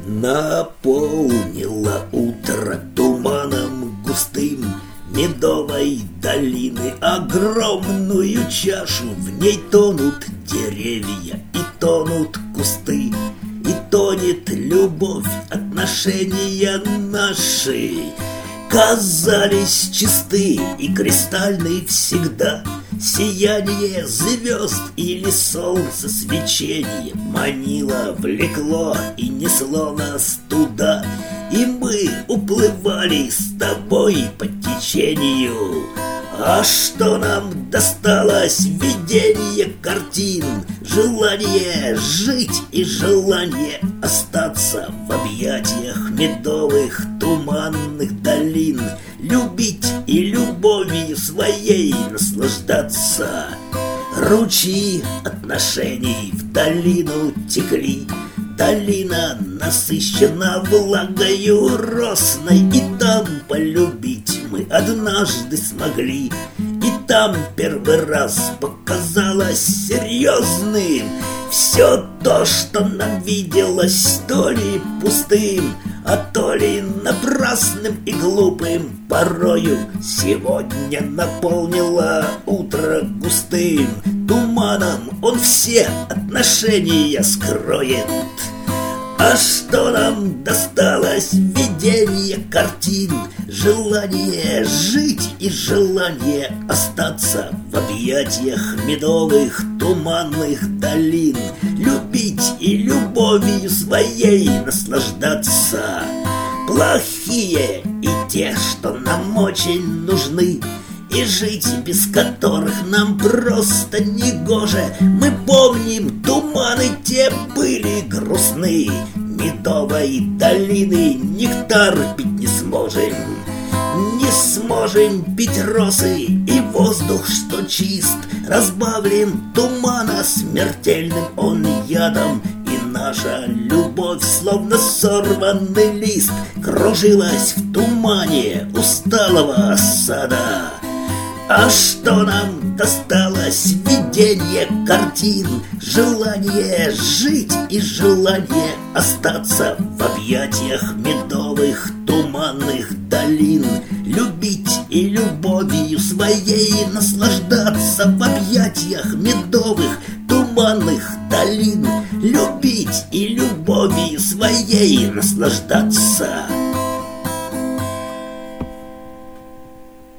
Наполнило утро туманом густым медовой долины огромную чашу. В ней тонут деревья и тонут кусты, и тонет любовь, отношения наши. Казались чисты и кристальны всегда сияние звезд или солнце свечение. Манило, влекло и несло нас туда, и мы уплывали с тобой по течению. А что нам досталось? Видение картин, желание жить и желание остаться в объятиях медовых туманных долин, любить и любовью своей наслаждаться. Ручьи отношений в долину текли, долина насыщена влагою росной, и там полюбить мы однажды смогли. И там первый раз показалось серьезным все то, что нам виделось то ли пустым, а то ли напрасным и глупым порою. Сегодня наполнило утро густым туманом, он все отношения скроет. А что нам досталось? Видение картин, желание жить и желание остаться в объятиях медовых туманных долин, любить и любовью своей наслаждаться. Плохие и те, что нам очень нужны, и жить без которых нам просто негоже. Мы помним, туманы те были грустны, медовой долины нектар пить не сможем. Не сможем пить росы и воздух, что чист, разбавлен тумана смертельным он ядом. И наша любовь, словно сорванный лист, кружилась в тумане усталого сада. А что нам досталось? Видение картин, желание жить и желание остаться в объятиях медовых туманных долин, любить и любовью своей наслаждаться в объятиях медовых туманных долин, любить и любовью своей наслаждаться.